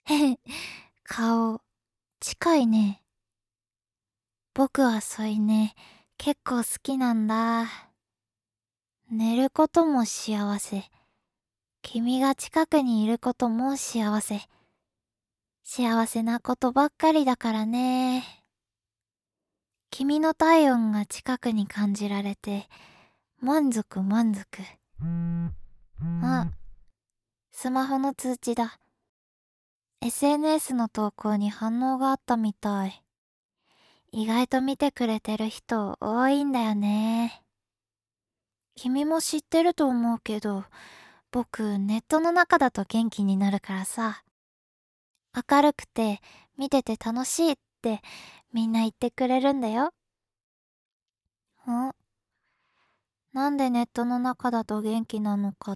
へへ、顔、近いね。僕は添い寝、結構好きなんだ。寝ることも幸せ。君が近くにいることも幸せ。幸せなことばっかりだからね。君の体温が近くに感じられて、満足満足。あ、スマホの通知だ。SNS の投稿に反応があったみたい。意外と見てくれてる人多いんだよね。君も知ってると思うけど、僕ネットの中だと元気になるからさ。明るくて見てて楽しいってみんな言ってくれるんだよ。ん、なんでネットの中だと元気なのかって？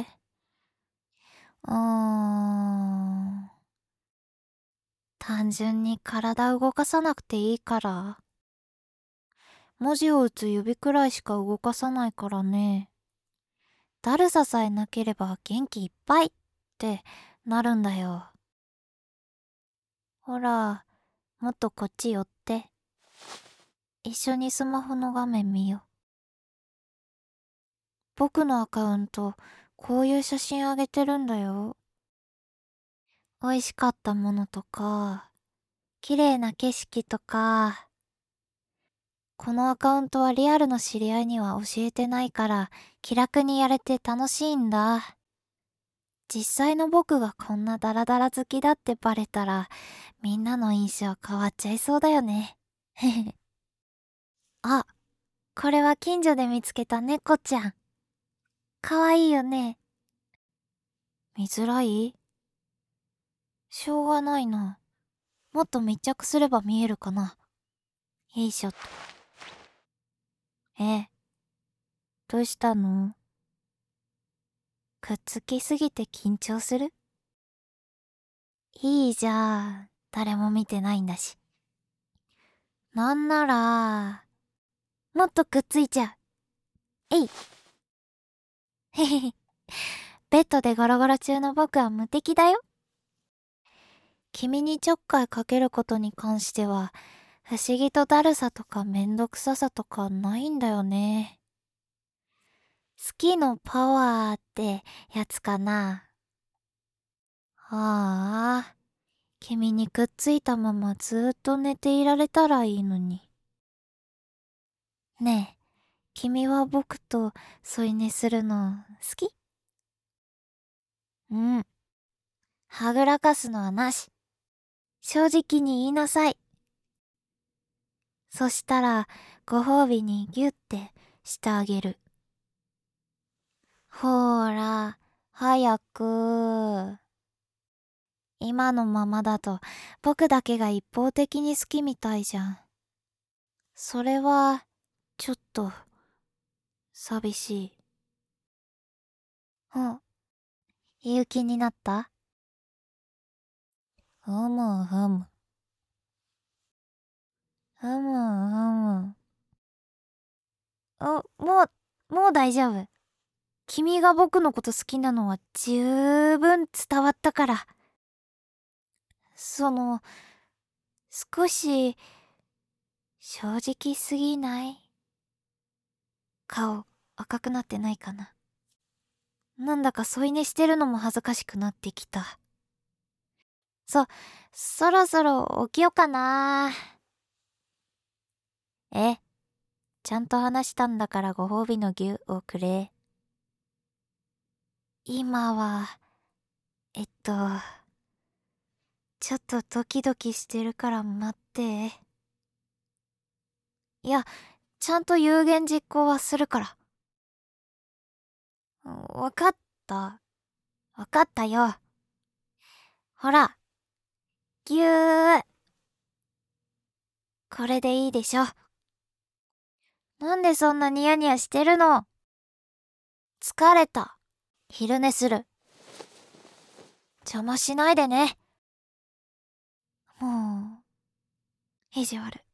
うーん。単純に体動かさなくていいから。文字を打つ指くらいしか動かさないからね。だるささえなければ元気いっぱいってなるんだよ。ほら、もっとこっち寄って。一緒にスマホの画面見よう。僕のアカウント、こういう写真あげてるんだよ。美味しかったものとか、綺麗な景色とか。このアカウントはリアルの知り合いには教えてないから、気楽にやれて楽しいんだ。実際の僕がこんなダラダラ好きだってバレたら、みんなの印象変わっちゃいそうだよね。へへ。あ、これは近所で見つけた猫ちゃん。かわいいよね。見づらい？しょうがないな。もっと密着すれば見えるかな。よいしょっと。え、どうしたの？くっつきすぎて緊張する？いいじゃん。誰も見てないんだし。なんなら、もっとくっついちゃう。えい。へへへ。ベッドでゴロゴロ中の僕は無敵だよ。君にちょっかいかけることに関しては、不思議とだるさとかめんどくささとかないんだよね。好きのパワーってやつかな。ああ、君にくっついたままずーっと寝ていられたらいいのに。ねえ、君は僕と添い寝するの好き？うん。はぐらかすのはなし。正直に言いなさい。そしたら、ご褒美にギュってしてあげる。ほーら、早く。今のままだと僕だけが一方的に好きみたいじゃん。それは、ちょっと、寂しい。うん、言う気になった？ふむふむ。ふむふむ。もう大丈夫。君が僕のこと好きなのは十分伝わったから。その、少し、正直すぎない？顔、赤くなってないかな。なんだか添い寝してるのも恥ずかしくなってきた。そ、そろそろ起きようかな。え、ちゃんと話したんだからご褒美の牛をくれ。今は、ちょっとドキドキしてるから待って。いや、ちゃんと有言実行はするから。わかった。わかったよ。ほら、ぎゅー。これでいいでしょ。なんでそんなニヤニヤしてるの？疲れた。昼寝する。邪魔しないでね。もう、意地悪。